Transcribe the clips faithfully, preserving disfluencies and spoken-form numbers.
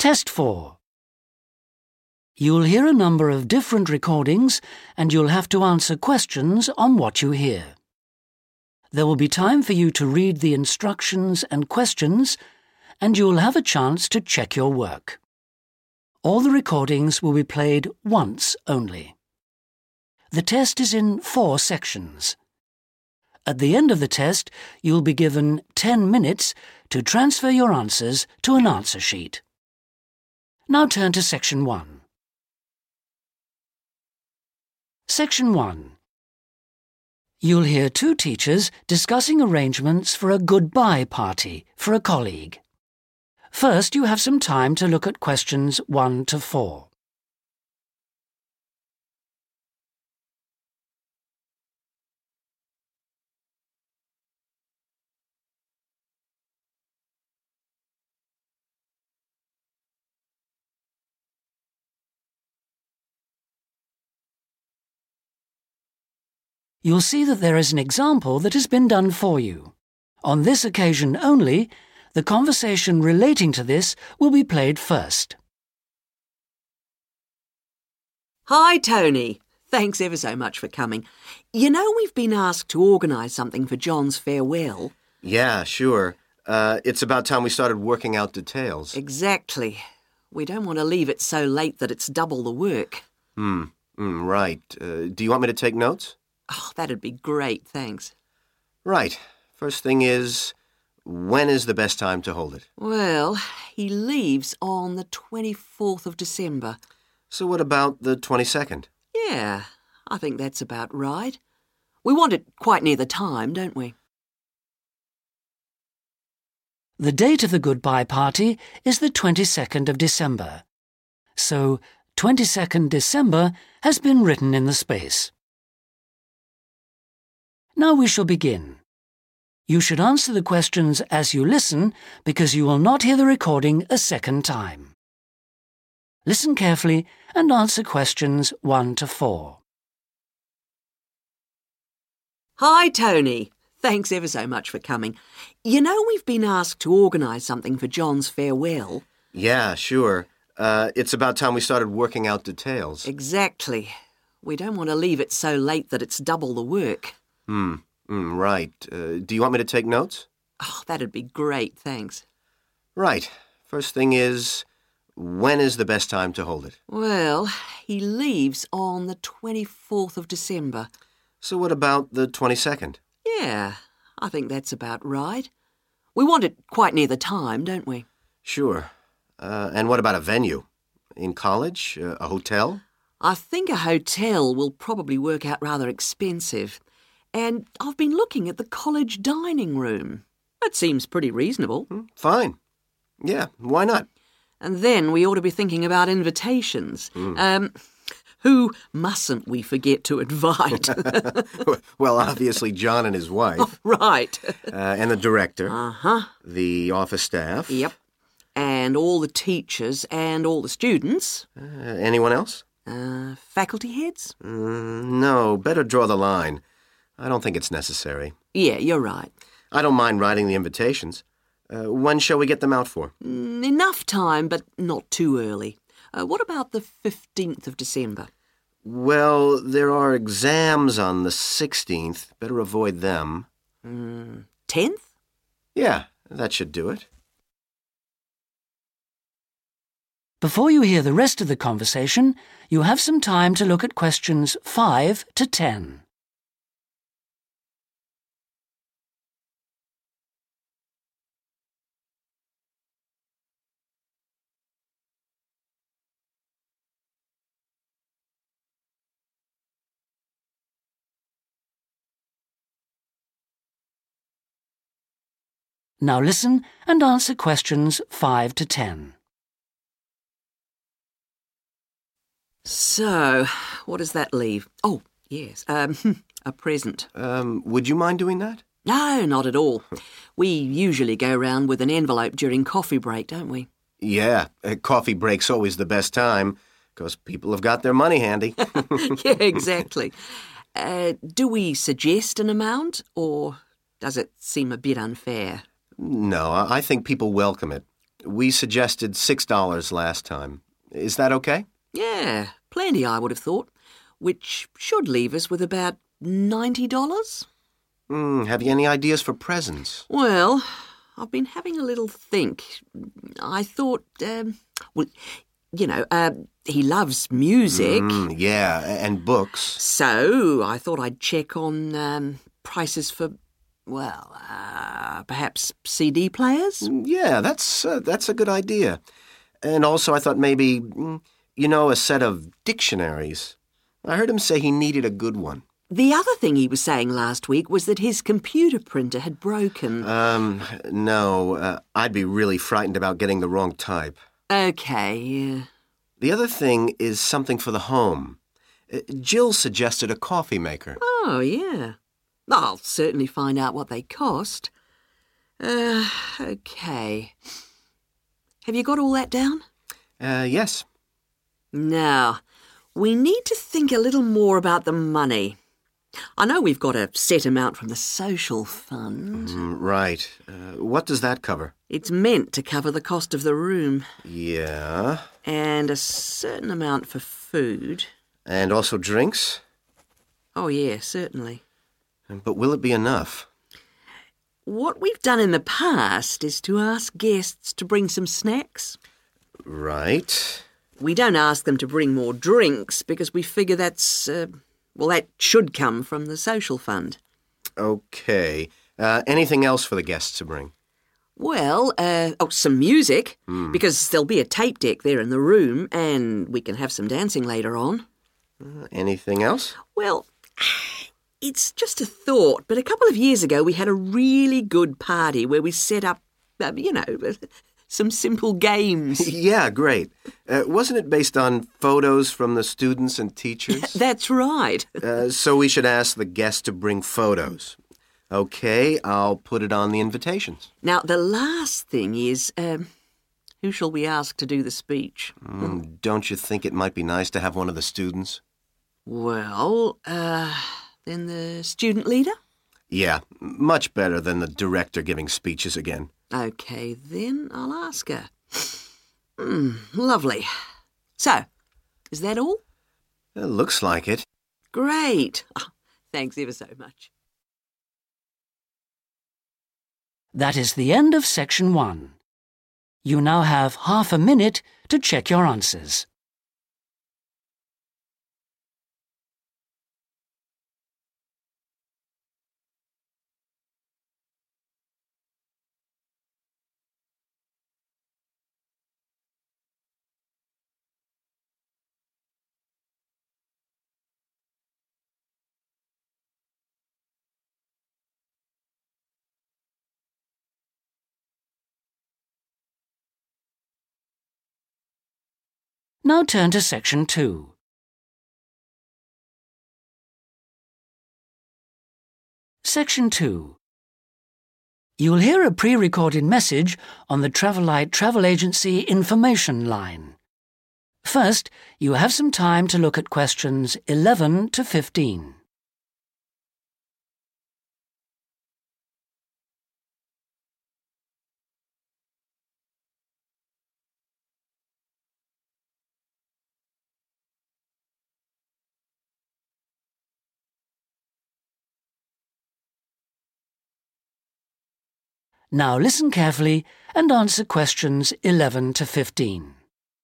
Test four. You'll hear a number of different recordings and you'll have to answer questions on what you hear. There will be time for you to read the instructions and questions, and you'll have a chance to check your work. All the recordings will be played once only. The test is in four sections. At the end of the test, you'll be given ten minutes to transfer your answers to an answer sheet. Now turn to Section one. Section one. You'll hear two teachers discussing arrangements for a goodbye party for a colleague. First, you have some time to look at questions one to four. You'll see that there is an example that has been done for you. On this occasion only, the conversation relating to this will be played first. Hi, Tony. Thanks ever so much for coming. You know we've been asked to organise something for John's farewell. Yeah, sure. Uh, it's about time we started working out details. Exactly. We don't want to leave it so late that it's double the work. Hmm, mm, right. Uh, do you want me to take notes? Oh, that'd be great, thanks. Right. First thing is, when is the best time to hold it? Well, he leaves on the twenty-fourth of December. So what about the twenty-second? Yeah, I think that's about right. We want it quite near the time, don't we? The date of the goodbye party is the twenty-second of December. So, twenty-second December has been written in the space. Now we shall begin. You should answer the questions as you listen because you will not hear the recording a second time. Listen carefully and answer questions one to four. Hi, Tony. Thanks ever so much for coming. You know we've been asked to organise something for John's farewell. Yeah, sure. Uh, it's about time we started working out details. Exactly. We don't want to leave it so late that it's double the work. Hmm, mm, right. Uh, do you want me to take notes? Oh, that'd be great, thanks. Right. First thing is, when is the best time to hold it? Well, he leaves on the twenty-fourth of December. So what about the twenty-second? Yeah, I think that's about right. We want it quite near the time, don't we? Sure. Uh, and what about a venue? In college? Uh, a hotel? I think a hotel will probably work out rather expensive. And I've been looking at the college dining room. That seems pretty reasonable. Hmm, fine. Yeah, why not? And then we ought to be thinking about invitations. Mm. Um, who mustn't we forget to invite? Well, obviously John and his wife. Oh, right. uh, and the director. Uh-huh. The office staff. Yep. And all the teachers and all the students. Uh, anyone else? Uh, faculty heads? Mm, no, better draw the line. I don't think it's necessary. Yeah, you're right. I don't mind writing the invitations. Uh, when shall we get them out for? Mm, enough time, but not too early. Uh, what about the fifteenth of December? Well, there are exams on the sixteenth. Better avoid them. Mm, tenth? Yeah, that should do it. Before you hear the rest of the conversation, you have some time to look at questions five to ten. Now listen and answer questions five to ten. So, what does that leave? Oh, yes, um, a present. Um, would you mind doing that? No, not at all. We usually go round with an envelope during coffee break, don't we? Yeah, uh, coffee break's always the best time, because people have got their money handy. Yeah, exactly. Uh, do we suggest an amount, or does it seem a bit unfair? No, I I think people welcome it. We suggested six dollars last time. Is that okay? Yeah, plenty, I would have thought, which should leave us with about ninety dollars. Mm, have you any ideas for presents? Well, I've been having a little think. I thought, um, well, you know, uh, he loves music. Mm, yeah, and books. So I thought I'd check on um, prices for, well, uh, perhaps C D players? Yeah, that's uh, that's a good idea. And also I thought maybe, mm, you know, a set of dictionaries. I heard him say he needed a good one. The other thing he was saying last week was that his computer printer had broken. Um, no, uh, I'd be really frightened about getting the wrong type. Okay, yeah. The other thing is something for the home. Uh, Jill suggested a coffee maker. Oh, yeah. I'll certainly find out what they cost. Uh, okay. Have you got all that down? Uh, yes. Now, we need to think a little more about the money. I know we've got a set amount from the social fund. Mm, right. Uh, what does that cover? It's meant to cover the cost of the room. Yeah. And a certain amount for food. And also drinks? Oh, yeah, certainly. But will it be enough? What we've done in the past is to ask guests to bring some snacks. Right. We don't ask them to bring more drinks because we figure that's, uh, well, that should come from the social fund. Okay. Uh, anything else for the guests to bring? Well, uh, oh, some music, Hmm. because there'll be a tape deck there in the room and we can have some dancing later on. Uh, anything else? Well, it's just a thought, but a couple of years ago we had a really good party where we set up, uh, you know, some simple games. Yeah, great. Uh, wasn't it based on photos from the students and teachers? That's right. uh, so we should ask the guests to bring photos. Okay, I'll put it on the invitations. Now, the last thing is, um, who shall we ask to do the speech? Mm, don't you think it might be nice to have one of the students? Well, uh, then the student leader? Yeah, much better than the director giving speeches again. Okay, then I'll ask her. Hmm, lovely. So, is that all? It looks like it. Great. Oh, thanks ever so much. That is the end of section one. You now have half a minute to check your answers. Now turn to section two. Section two. You'll hear a pre-recorded message on the Travelite Travel Agency information line. First, you have some time to look at questions eleven to fifteen. Now listen carefully and answer questions eleven to fifteen.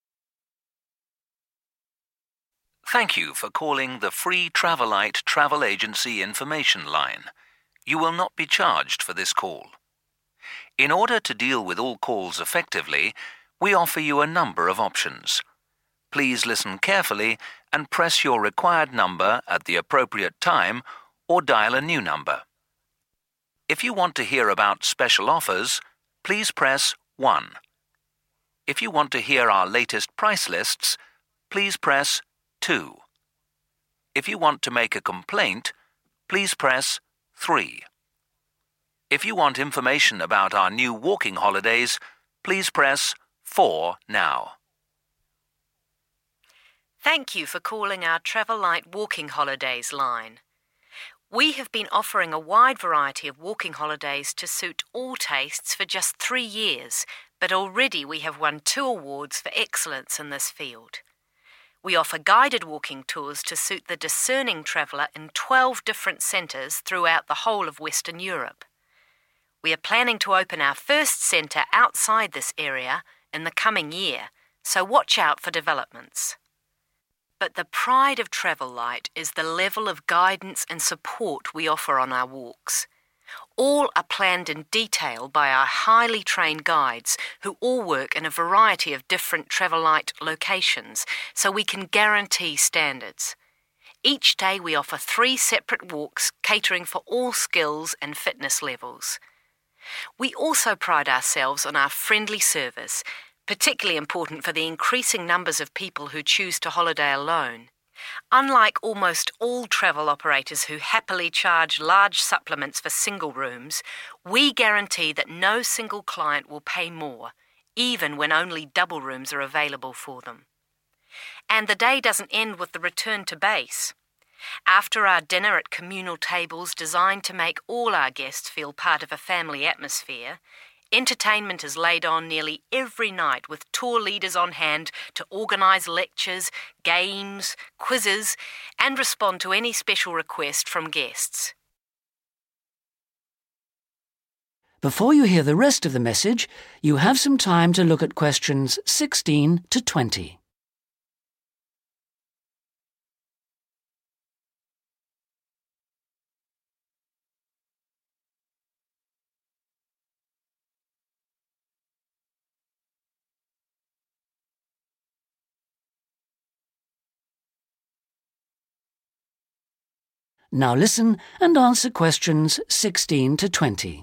Thank you for calling the free Travelite Travel Agency information line. You will not be charged for this call. In order to deal with all calls effectively, we offer you a number of options. Please listen carefully and press your required number at the appropriate time or dial a new number. If you want to hear about special offers, please press one. If you want to hear our latest price lists, please press two. If you want to make a complaint, please press three. If you want information about our new walking holidays, please press four now. Thank you for calling our Travelite Walking Holidays line. We have been offering a wide variety of walking holidays to suit all tastes for just three years, but already we have won two awards for excellence in this field. We offer guided walking tours to suit the discerning traveller in twelve different centres throughout the whole of Western Europe. We are planning to open our first centre outside this area in the coming year, so watch out for developments. But the pride of Travel Light is the level of guidance and support we offer on our walks. All are planned in detail by our highly trained guides who all work in a variety of different Travel Light locations, so we can guarantee standards. Each day we offer three separate walks catering for all skills and fitness levels. We also pride ourselves on our friendly service, particularly important for the increasing numbers of people who choose to holiday alone. Unlike almost all travel operators who happily charge large supplements for single rooms, we guarantee that no single client will pay more, even when only double rooms are available for them. And the day doesn't end with the return to base. After our dinner at communal tables designed to make all our guests feel part of a family atmosphere, entertainment is laid on nearly every night with tour leaders on hand to organise lectures, games, quizzes, and respond to any special request from guests. Before you hear the rest of the message, you have some time to look at questions sixteen to twenty. Now listen and answer questions sixteen to twenty.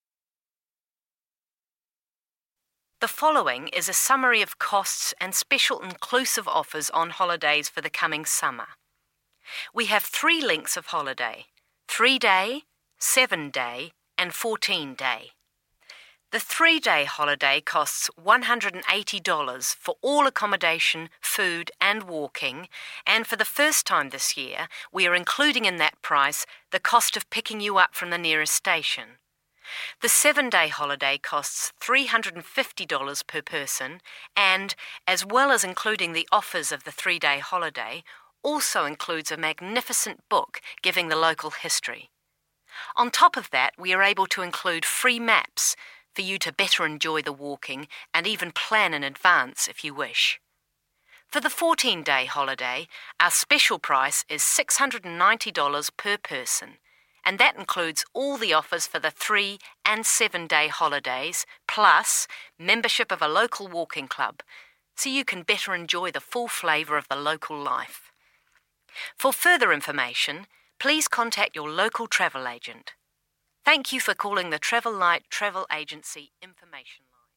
The following is a summary of costs and special inclusive offers on holidays for the coming summer. We have three lengths of holiday: three-day, seven-day and fourteen-day. The three-day holiday costs one hundred eighty dollars for all accommodation, food and walking, and for the first time this year, we are including in that price the cost of picking you up from the nearest station. The seven-day holiday costs three hundred fifty dollars per person and, as well as including the offers of the three-day holiday, also includes a magnificent book giving the local history. On top of that, we are able to include free maps for you to better enjoy the walking and even plan in advance if you wish. For the fourteen-day holiday, our special price is six hundred ninety dollars per person, and that includes all the offers for the three- and seven-day holidays, plus membership of a local walking club, so you can better enjoy the full flavour of the local life. For further information, please contact your local travel agent. Thank you for calling the Travel Light Travel Agency Information Line.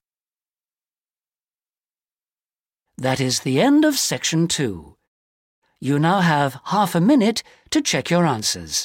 That is the end of section two. You now have half a minute to check your answers.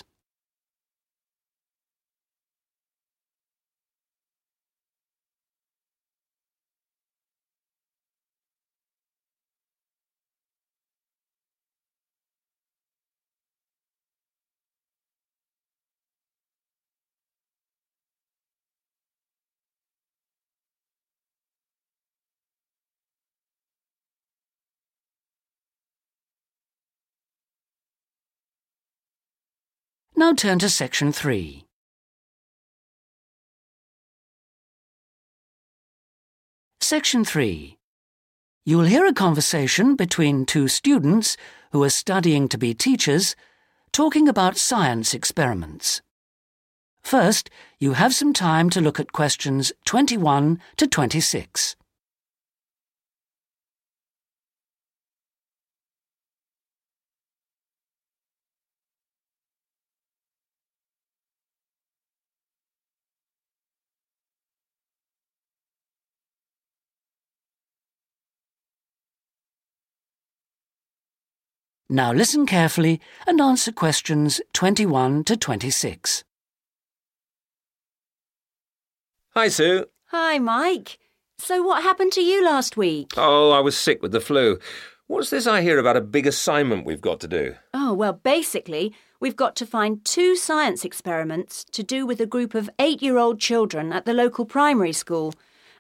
Now turn to section three. Section three. You will hear a conversation between two students who are studying to be teachers, talking about science experiments. First, you have some time to look at questions twenty-one to twenty-six. Now listen carefully and answer questions twenty-one to twenty-six. Hi, Sue. Hi, Mike. So what happened to you last week? Oh, I was sick with the flu. What's this I hear about a big assignment we've got to do? Oh, well, basically, we've got to find two science experiments to do with a group of eight-year-old children at the local primary school.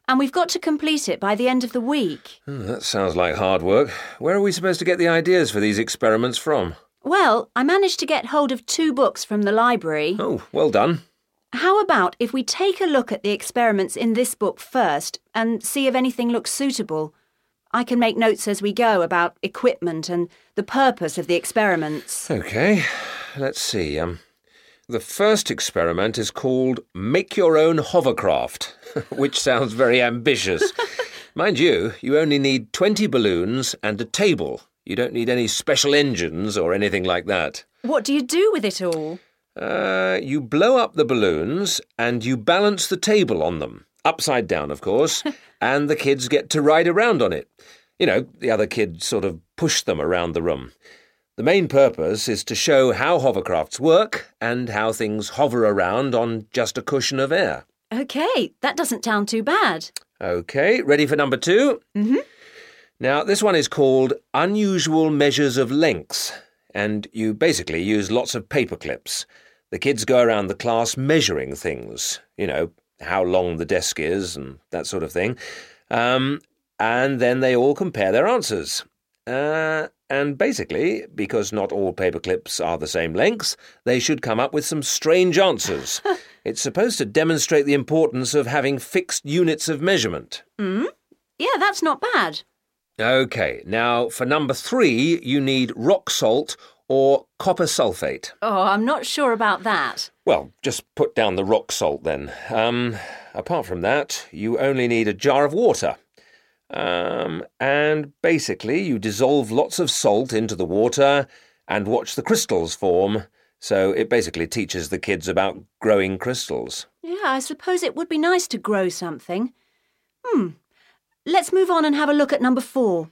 and we've got to complete it by the end of the week. Oh, that sounds like hard work. Where are we supposed to get the ideas for these experiments from? Well, I managed to get hold of two books from the library. Oh, well done. How about if we take a look at the experiments in this book first and see if anything looks suitable? I can make notes as we go about equipment and the purpose of the experiments. OK, let's see. Um, the first experiment is called Make Your Own Hovercraft, which sounds very ambitious. Mind you, you only need twenty balloons and a table. You don't need any special engines or anything like that. What do you do with it all? Uh, you blow up the balloons and you balance the table on them, upside down, of course, and the kids get to ride around on it. You know, the other kids sort of push them around the room. The main purpose is to show how hovercrafts work and how things hover around on just a cushion of air. OK, that doesn't sound too bad. OK, ready for number two? Mm-hmm. Now, this one is called Unusual Measures of Lengths, and you basically use lots of paper clips. The kids go around the class measuring things, you know, how long the desk is and that sort of thing. Um, and then they all compare their answers. Uh, and basically, because not all paper clips are the same length, they should come up with some strange answers. It's supposed to demonstrate the importance of having fixed units of measurement. Mm? Yeah, that's not bad. OK, now for number three, you need rock salt or copper sulfate. Oh, I'm not sure about that. Well, just put down the rock salt then. Um, apart from that, you only need a jar of water. Um, and basically you dissolve lots of salt into the water and watch the crystals form. So it basically teaches the kids about growing crystals. Yeah, I suppose it would be nice to grow something. Hmm. Let's move on and have a look at number four.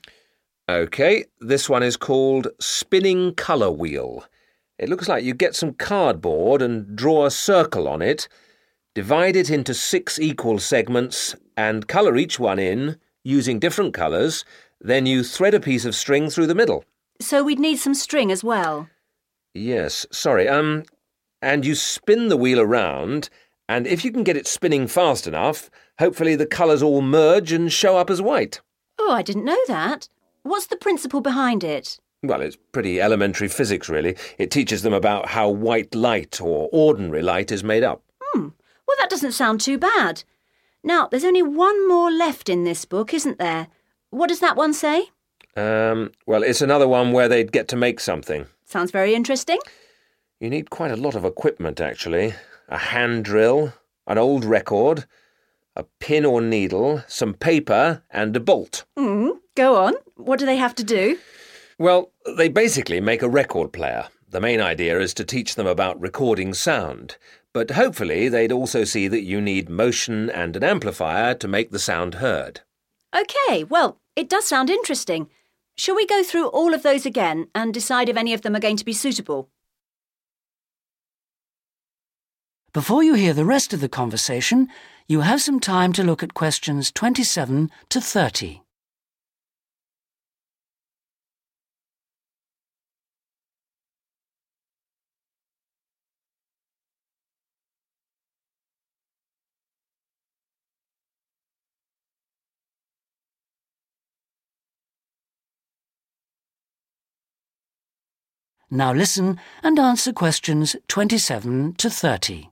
OK, this one is called Spinning Colour Wheel. It looks like you get some cardboard and draw a circle on it, divide it into six equal segments and colour each one in using different colours, then you thread a piece of string through the middle. So we'd need some string as well. Yes, sorry. Um, and you spin the wheel around, and if you can get it spinning fast enough, hopefully the colours all merge and show up as white. Oh, I didn't know that. What's the principle behind it? Well, it's pretty elementary physics, really. It teaches them about how white light or ordinary light is made up. Hmm. Well, that doesn't sound too bad. Now, there's only one more left in this book, isn't there? What does that one say? Um, well, it's another one where they'd get to make something. Sounds very interesting. You need quite a lot of equipment, actually. A hand drill, an old record, a pin or needle, some paper, and a bolt. Mm, go on. What do they have to do? Well, they basically make a record player. The main idea is to teach them about recording sound. But hopefully they'd also see that you need motion and an amplifier to make the sound heard. OK, well, it does sound interesting. Shall we go through all of those again and decide if any of them are going to be suitable? Before you hear the rest of the conversation, you have some time to look at questions twenty-seven to thirty. Now listen and answer questions twenty-seven to thirty.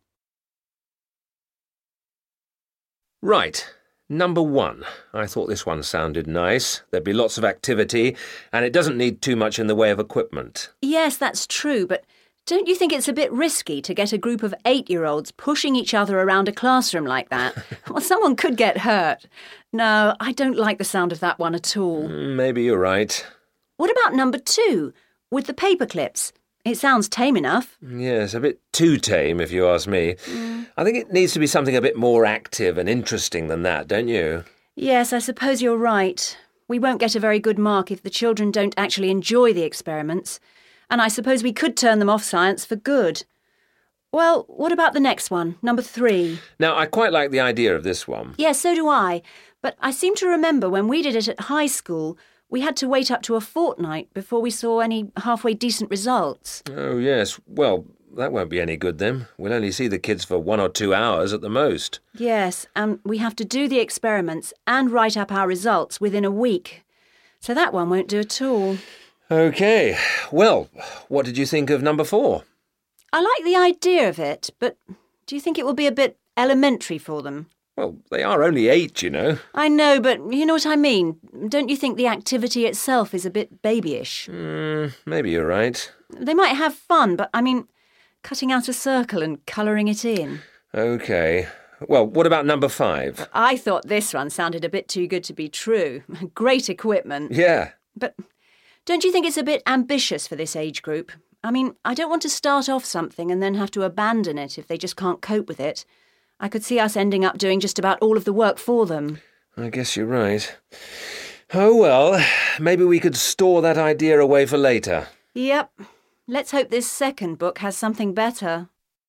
Right. Number one. I thought this one sounded nice. There'd be lots of activity, and it doesn't need too much in the way of equipment. Yes, that's true, but don't you think it's a bit risky to get a group of eight-year-olds pushing each other around a classroom like that? Well, someone could get hurt. No, I don't like the sound of that one at all. Maybe you're right. What about number two, with the paper clips? It sounds tame enough. Yes, a bit too tame, if you ask me. Mm. I think it needs to be something a bit more active and interesting than that, don't you? Yes, I suppose you're right. We won't get a very good mark if the children don't actually enjoy the experiments. And I suppose we could turn them off science for good. Well, what about the next one, number three? Now, I quite like the idea of this one. Yes, so do I. But I seem to remember when we did it at high school, we had to wait up to a fortnight before we saw any halfway decent results. Oh, yes. Well, that won't be any good then. We'll only see the kids for one or two hours at the most. Yes, and we have to do the experiments and write up our results within a week. So that one won't do at all. OK. Well, what did you think of number four? I like the idea of it, but do you think it will be a bit elementary for them? Well, they are only eight, you know. I know, but you know what I mean. Don't you think the activity itself is a bit babyish? Mm, maybe you're right. They might have fun, but I mean, cutting out a circle and colouring it in. OK. Well, what about number five? I thought this one sounded a bit too good to be true. Great equipment. Yeah. But don't you think it's a bit ambitious for this age group? I mean, I don't want to start off something and then have to abandon it if they just can't cope with it. I could see us ending up doing just about all of the work for them. I guess you're right. Oh, well, maybe we could store that idea away for later. Yep. Let's hope this second book has something better.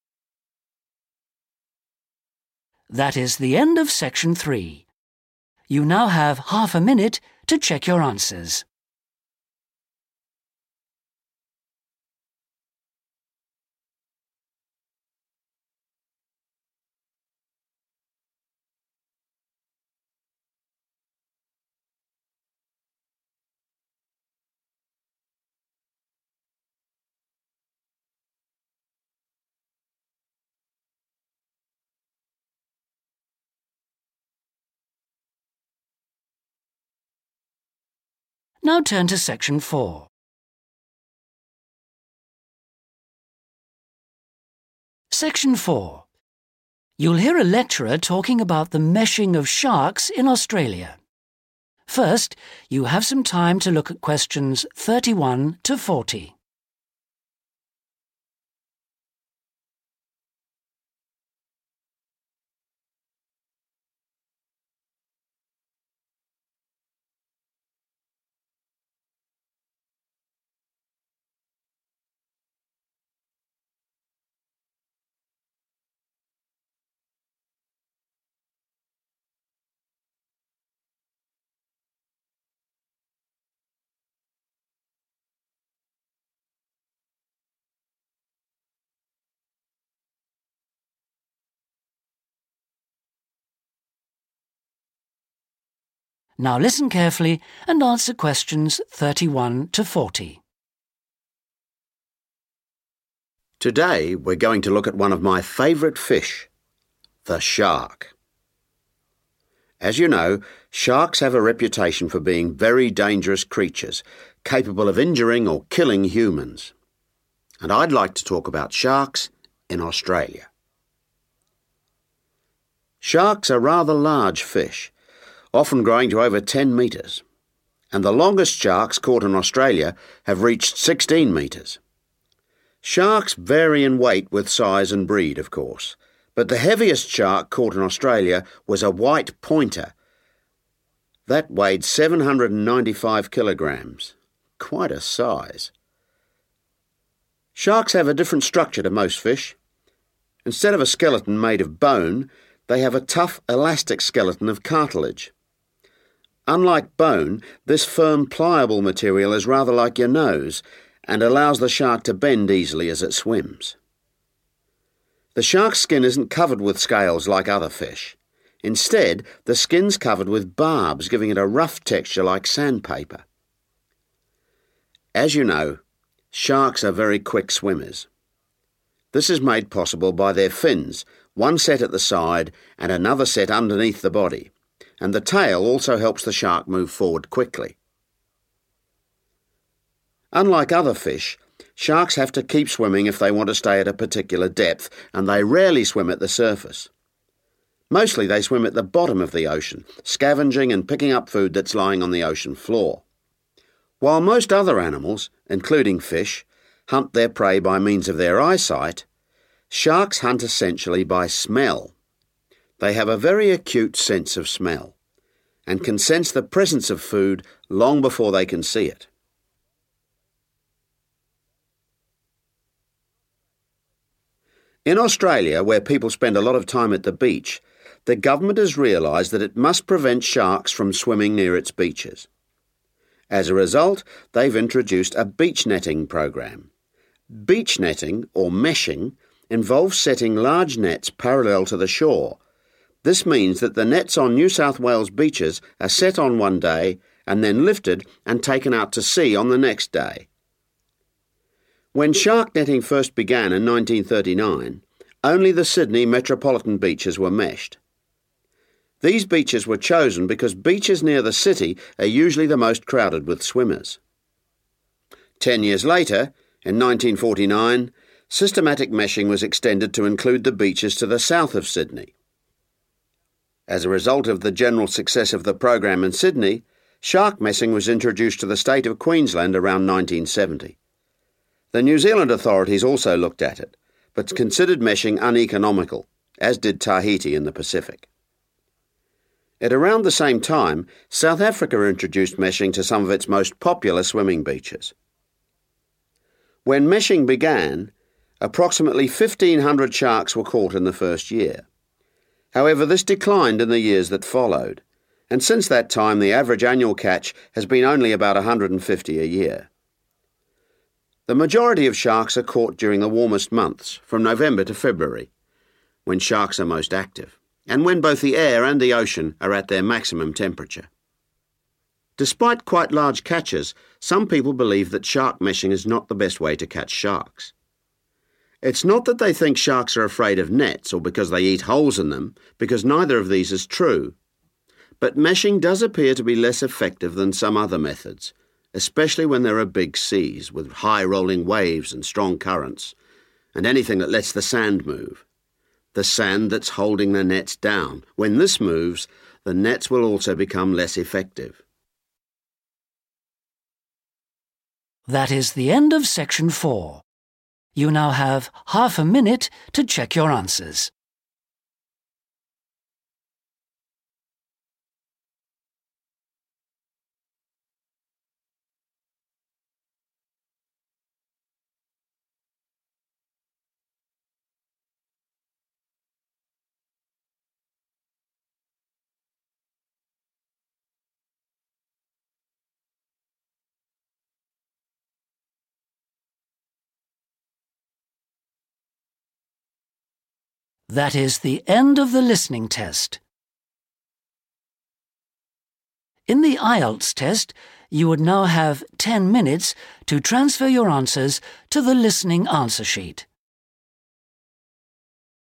That is the end of section three. You now have half a minute to check your answers. Now turn to section four. Section four. You'll hear a lecturer talking about the meshing of sharks in Australia. First, you have some time to look at questions thirty-one to forty. Now listen carefully and answer questions thirty-one to forty. Today we're going to look at one of my favourite fish, the shark. As you know, sharks have a reputation for being very dangerous creatures, capable of injuring or killing humans. And I'd like to talk about sharks in Australia. Sharks are rather large fish, often growing to over ten metres, and the longest sharks caught in Australia have reached sixteen metres. Sharks vary in weight with size and breed, of course, but the heaviest shark caught in Australia was a white pointer. That weighed seven hundred ninety-five kilograms. Quite a size. Sharks have a different structure to most fish. Instead of a skeleton made of bone, they have a tough, elastic skeleton of cartilage. Unlike bone, this firm, pliable material is rather like your nose and allows the shark to bend easily as it swims. The shark's skin isn't covered with scales like other fish. Instead, the skin's covered with barbs, giving it a rough texture like sandpaper. As you know, sharks are very quick swimmers. This is made possible by their fins, one set at the side and another set underneath the body, and the tail also helps the shark move forward quickly. Unlike other fish, sharks have to keep swimming if they want to stay at a particular depth, and they rarely swim at the surface. Mostly they swim at the bottom of the ocean, scavenging and picking up food that's lying on the ocean floor. While most other animals, including fish, hunt their prey by means of their eyesight, sharks hunt essentially by smell. They have a very acute sense of smell and can sense the presence of food long before they can see it. In Australia, where people spend a lot of time at the beach, the government has realised that it must prevent sharks from swimming near its beaches. As a result, they've introduced a beach netting program, Beach netting, or meshing, involves setting large nets parallel to the shore. This means that the nets on New South Wales beaches are set on one day and then lifted and taken out to sea on the next day. When shark netting first began in nineteen thirty-nine, only the Sydney metropolitan beaches were meshed. These beaches were chosen because beaches near the city are usually the most crowded with swimmers. Ten years later, in nineteen forty-nine, systematic meshing was extended to include the beaches to the south of Sydney. As a result of the general success of the program in Sydney, shark meshing was introduced to the state of Queensland around nineteen seventy. The New Zealand authorities also looked at it, but considered meshing uneconomical, as did Tahiti in the Pacific. At around the same time, South Africa introduced meshing to some of its most popular swimming beaches. When meshing began, approximately fifteen hundred sharks were caught in the first year. However, this declined in the years that followed, and since that time the average annual catch has been only about one hundred fifty a year. The majority of sharks are caught during the warmest months, from November to February, when sharks are most active, and when both the air and the ocean are at their maximum temperature. Despite quite large catches, some people believe that shark meshing is not the best way to catch sharks. It's not that they think sharks are afraid of nets or because they eat holes in them, because neither of these is true. But meshing does appear to be less effective than some other methods, especially when there are big seas with high rolling waves and strong currents, and anything that lets the sand move. The sand that's holding the nets down. When this moves, the nets will also become less effective. That is the end of section four. You now have half a minute to check your answers. That is the end of the listening test. In the I E L T S test, you would now have ten minutes to transfer your answers to the listening answer sheet.